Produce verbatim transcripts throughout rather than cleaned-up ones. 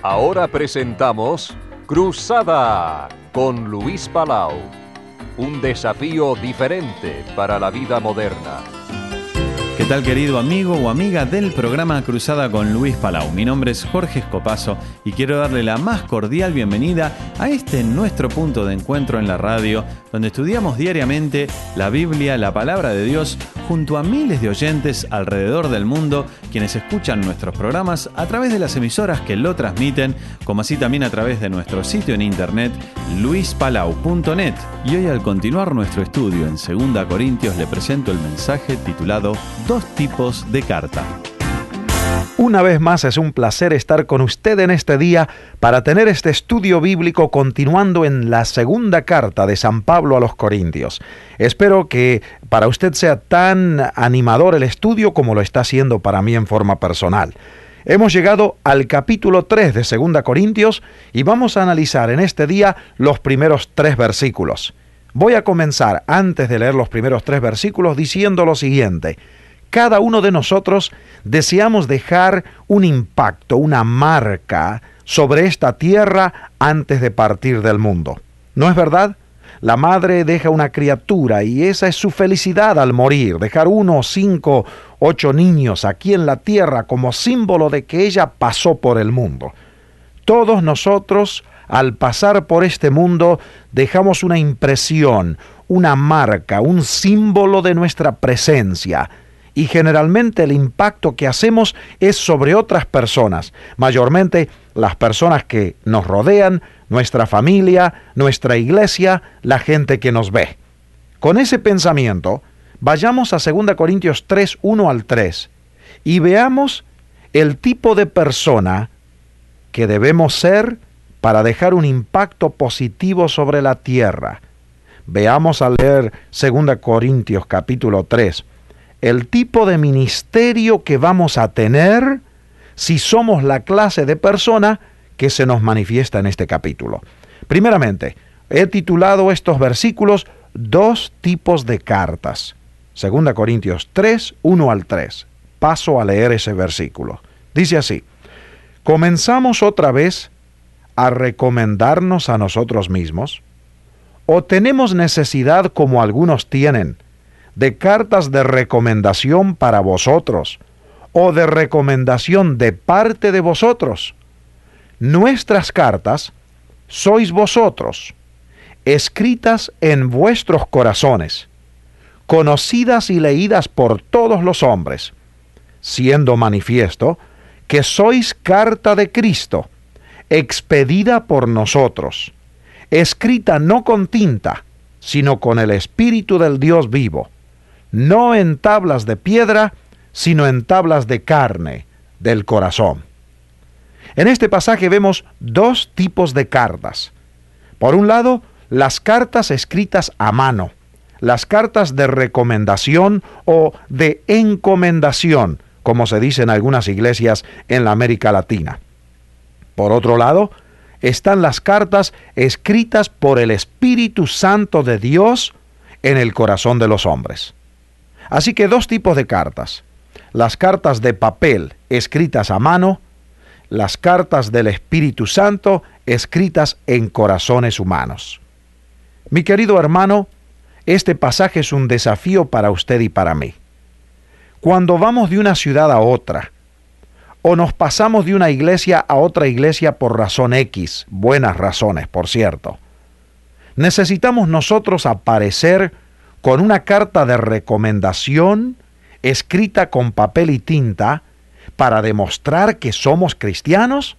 Ahora presentamos Cruzada con Luis Palau. Un desafío diferente para la vida moderna. ¿Qué tal, querido amigo o amiga del programa Cruzada con Luis Palau? Mi nombre es Jorge Escopazo y quiero darle la más cordial bienvenida a este nuestro punto de encuentro en la radio, donde estudiamos diariamente la Biblia, la Palabra de Dios, junto a miles de oyentes alrededor del mundo, quienes escuchan nuestros programas a través de las emisoras que lo transmiten, como así también a través de nuestro sitio en internet, luis palau punto net. Y hoy, al continuar nuestro estudio en segunda Corintios, le presento el mensaje titulado Dos tipos de carta. Una vez más es un placer estar con usted en este día para tener este estudio bíblico continuando en la segunda carta de San Pablo a los Corintios. Espero que para usted sea tan animador el estudio como lo está haciendo para mí en forma personal. Hemos llegado al capítulo tres de segunda Corintios y vamos a analizar en este día los primeros tres versículos. Voy a comenzar, antes de leer los primeros tres versículos, diciendo lo siguiente. Cada uno de nosotros deseamos dejar un impacto, una marca sobre esta tierra antes de partir del mundo. ¿No es verdad? La madre deja una criatura y esa es su felicidad al morir, dejar uno, cinco, ocho niños aquí en la tierra como símbolo de que ella pasó por el mundo. Todos nosotros, al pasar por este mundo, dejamos una impresión, una marca, un símbolo de nuestra presencia. Y generalmente el impacto que hacemos es sobre otras personas, mayormente las personas que nos rodean, nuestra familia, nuestra iglesia, la gente que nos ve. Con ese pensamiento, vayamos a segunda Corintios tres, uno al tres, y veamos el tipo de persona que debemos ser para dejar un impacto positivo sobre la tierra. Veamos al leer segunda Corintios capítulo tres, el tipo de ministerio que vamos a tener si somos la clase de persona que se nos manifiesta en este capítulo. Primeramente, he titulado estos versículos Dos tipos de cartas. segunda Corintios tres, uno al tres. Paso a leer ese versículo. Dice así: ¿comenzamos otra vez a recomendarnos a nosotros mismos? ¿O tenemos necesidad, como algunos tienen, de cartas de recomendación para vosotros, o de recomendación de parte de vosotros? Nuestras cartas sois vosotros, escritas en vuestros corazones, conocidas y leídas por todos los hombres, siendo manifiesto que sois carta de Cristo, expedida por nosotros, escrita no con tinta, sino con el Espíritu del Dios vivo, no en tablas de piedra, sino en tablas de carne, del corazón. En este pasaje vemos dos tipos de cartas. Por un lado, las cartas escritas a mano, las cartas de recomendación o de encomendación, como se dice en algunas iglesias en la América Latina. Por otro lado, están las cartas escritas por el Espíritu Santo de Dios en el corazón de los hombres. Así que dos tipos de cartas: las cartas de papel escritas a mano, las cartas del Espíritu Santo escritas en corazones humanos. Mi querido hermano, este pasaje es un desafío para usted y para mí. Cuando vamos de una ciudad a otra, o nos pasamos de una iglesia a otra iglesia por razón X, buenas razones, por cierto, necesitamos nosotros aparecer con una carta de recomendación escrita con papel y tinta para demostrar que somos cristianos?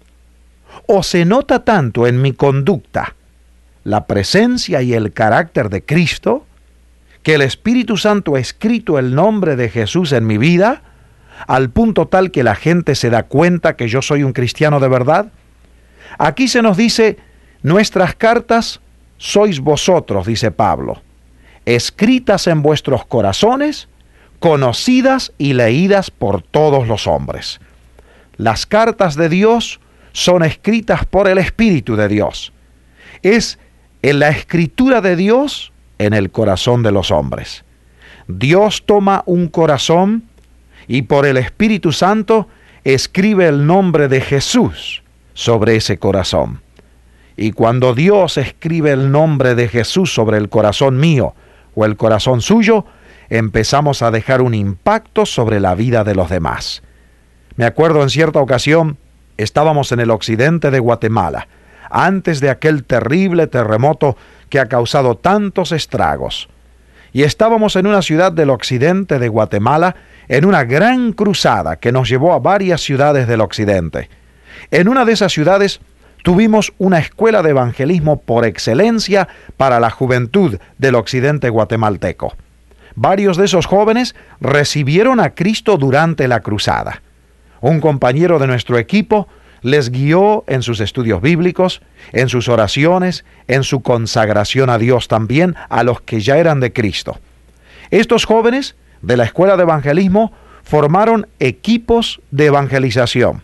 ¿O se nota tanto en mi conducta la presencia y el carácter de Cristo que el Espíritu Santo ha escrito el nombre de Jesús en mi vida al punto tal que la gente se da cuenta que yo soy un cristiano de verdad? Aquí se nos dice, nuestras cartas sois vosotros, dice Pablo, escritas en vuestros corazones, conocidas y leídas por todos los hombres. Las cartas de Dios son escritas por el Espíritu de Dios. Es en la escritura de Dios en el corazón de los hombres. Dios toma un corazón y por el Espíritu Santo escribe el nombre de Jesús sobre ese corazón. Y cuando Dios escribe el nombre de Jesús sobre el corazón mío o el corazón suyo, empezamos a dejar un impacto sobre la vida de los demás. Me acuerdo en cierta ocasión, estábamos en el occidente de Guatemala, antes de aquel terrible terremoto que ha causado tantos estragos. Y estábamos en una ciudad del occidente de Guatemala, en una gran cruzada que nos llevó a varias ciudades del occidente. En una de esas ciudades tuvimos una escuela de evangelismo por excelencia para la juventud del occidente guatemalteco. Varios de esos jóvenes recibieron a Cristo durante la cruzada. Un compañero de nuestro equipo les guió en sus estudios bíblicos, en sus oraciones, en su consagración a Dios también, a los que ya eran de Cristo. Estos jóvenes de la escuela de evangelismo formaron equipos de evangelización.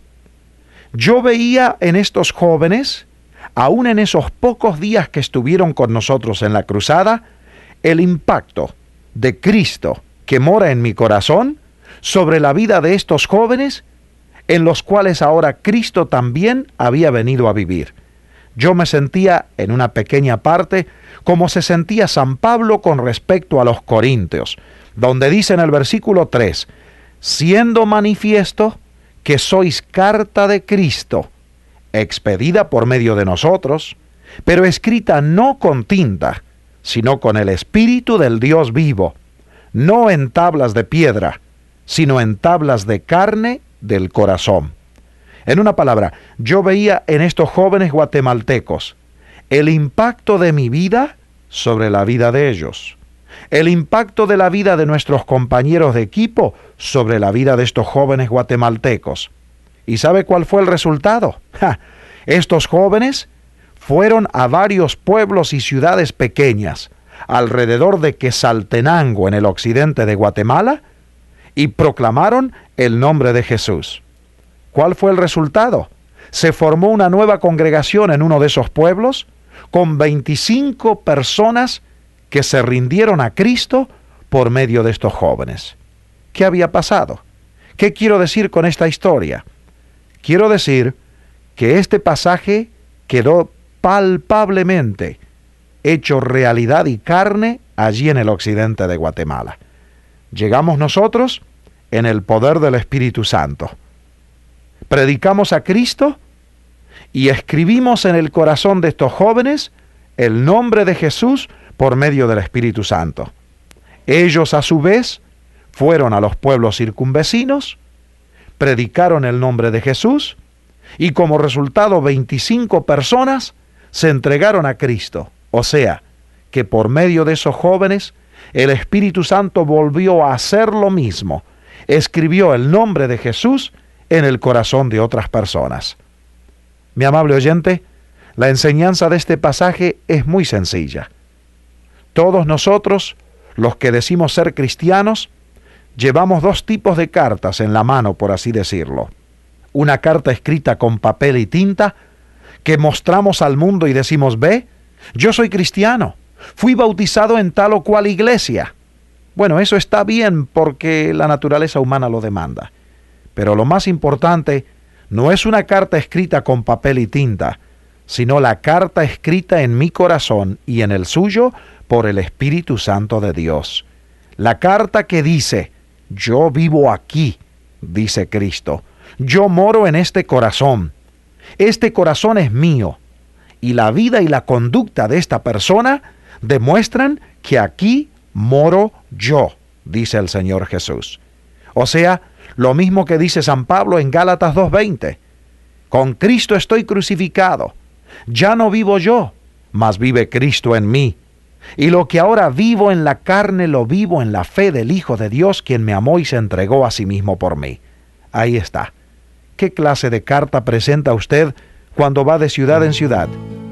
Yo veía en estos jóvenes, aún en esos pocos días que estuvieron con nosotros en la cruzada, el impacto de Cristo que mora en mi corazón sobre la vida de estos jóvenes, en los cuales ahora Cristo también había venido a vivir. Yo me sentía, en una pequeña parte, como se sentía San Pablo con respecto a los corintios, donde dice en el versículo tres, siendo manifiesto que sois carta de Cristo, expedida por medio de nosotros, pero escrita no con tinta, sino con el Espíritu del Dios vivo, no en tablas de piedra, sino en tablas de carne del corazón. En una palabra, yo veía en estos jóvenes guatemaltecos el impacto de mi vida sobre la vida de ellos, el impacto de la vida de nuestros compañeros de equipo sobre la vida de estos jóvenes guatemaltecos. ¿Y sabe cuál fue el resultado? ¡Ja! Estos jóvenes fueron a varios pueblos y ciudades pequeñas alrededor de Quetzaltenango, en el occidente de Guatemala, y proclamaron el nombre de Jesús. ¿Cuál fue el resultado? Se formó una nueva congregación en uno de esos pueblos con veinticinco personas que se rindieron a Cristo por medio de estos jóvenes. ¿Qué había pasado? ¿Qué quiero decir con esta historia? Quiero decir que este pasaje quedó palpablemente hecho realidad y carne allí en el occidente de Guatemala. Llegamos nosotros en el poder del Espíritu Santo. Predicamos a Cristo y escribimos en el corazón de estos jóvenes el nombre de Jesús por medio del Espíritu Santo. Ellos a su vez fueron a los pueblos circunvecinos, predicaron el nombre de Jesús y como resultado veinticinco personas se entregaron a Cristo. O sea, que por medio de esos jóvenes el Espíritu Santo volvió a hacer lo mismo. Escribió el nombre de Jesús en el corazón de otras personas. Mi amable oyente, la enseñanza de este pasaje es muy sencilla. Todos nosotros, los que decimos ser cristianos, llevamos dos tipos de cartas en la mano, por así decirlo. Una carta escrita con papel y tinta, que mostramos al mundo y decimos, ve, yo soy cristiano, fui bautizado en tal o cual iglesia. Bueno, eso está bien porque la naturaleza humana lo demanda. Pero lo más importante no es una carta escrita con papel y tinta, sino la carta escrita en mi corazón y en el suyo por el Espíritu Santo de Dios. La carta que dice, yo vivo aquí, dice Cristo, yo moro en este corazón, este corazón es mío, y la vida y la conducta de esta persona demuestran que aquí moro yo, dice el Señor Jesús. O sea, lo mismo que dice San Pablo en Gálatas dos veinte. Con Cristo estoy crucificado. Ya no vivo yo, mas vive Cristo en mí. Y lo que ahora vivo en la carne lo vivo en la fe del Hijo de Dios, quien me amó y se entregó a sí mismo por mí. Ahí está. ¿Qué clase de carta presenta usted cuando va de ciudad en ciudad?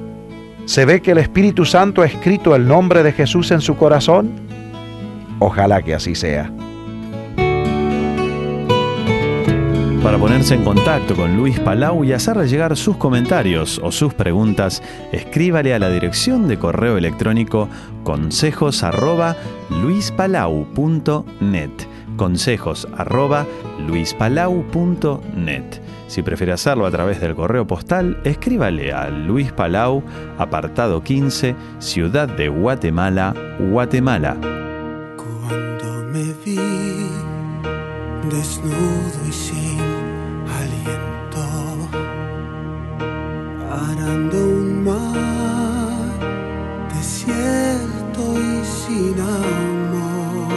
¿Se ve que el Espíritu Santo ha escrito el nombre de Jesús en su corazón? Ojalá que así sea. Para ponerse en contacto con Luis Palau y hacerle llegar sus comentarios o sus preguntas, escríbale a la dirección de correo electrónico consejos arroba luispalau punto net. consejos arroba luispalau punto net. Si prefiere hacerlo a través del correo postal, escríbale a Luis Palau, apartado quince, Ciudad de Guatemala, Guatemala. Cuando me vi desnudo y sin aliento, arando un mar desierto y sin amor,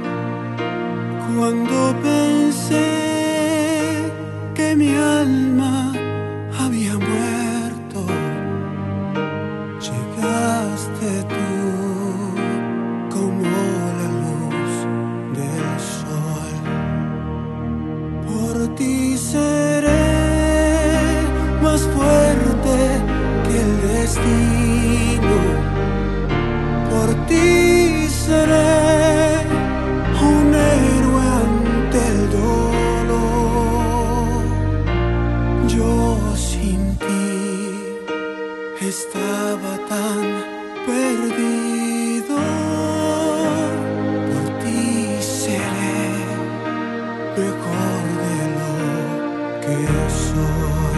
cuando pensé que mi alma había muerto, llegaste tú como la luz del sol. Por ti seré más fuerte que el destino, por ti seré un héroe ante el dolor. Yo sin ti estaba tan perdido, por ti seré mejor de lo que soy.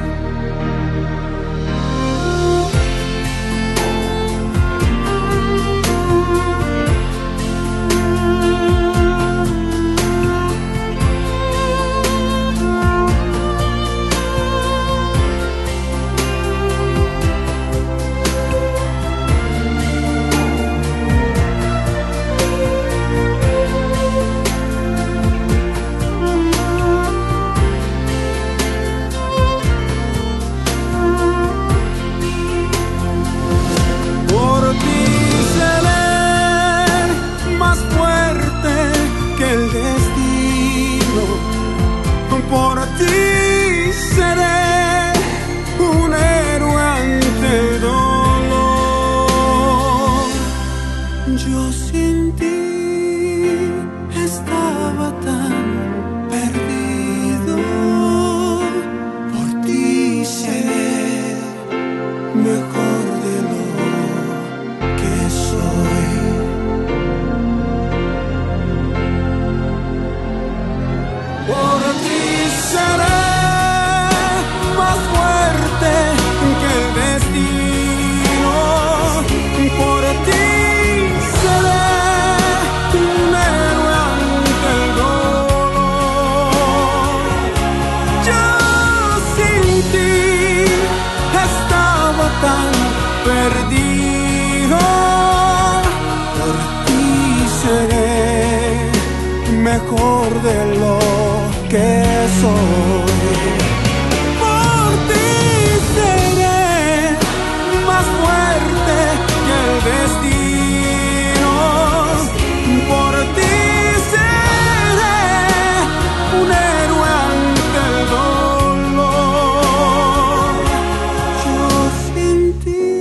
Por ti seré un héroe ante el dolor. Yo sin ti estaba tan perdido, por ti seré mejor de lo que soy. Por ti seré más fuerte que el destino, por ti seré un héroe ante el dolor. Yo sin ti estaba tan perdido, por ti seré mejor de lo que soy. Por ti seré más fuerte que el destino, por ti seré un héroe ante el dolor. Yo sin ti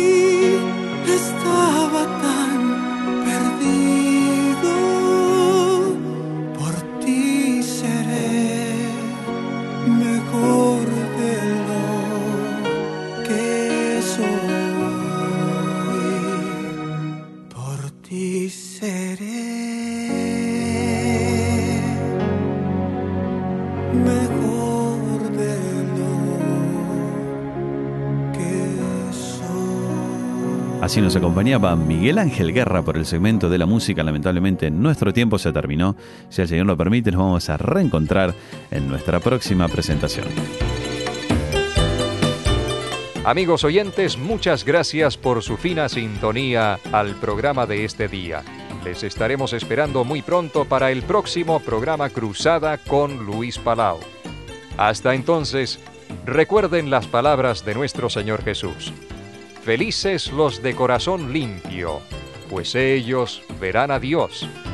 estaba tan perdido, por ti seré mejor de lo que soy. Por ti seré mejor de lo que soy. Así nos acompañaba Miguel Ángel Guerra por el segmento de la música. Lamentablemente nuestro tiempo se terminó. Si el Señor lo permite, nos vamos a reencontrar en nuestra próxima presentación. Amigos oyentes, muchas gracias por su fina sintonía al programa de este día. Les estaremos esperando muy pronto para el próximo programa Cruzada con Luis Palau. Hasta entonces, recuerden las palabras de nuestro Señor Jesús. Felices los de corazón limpio, pues ellos verán a Dios.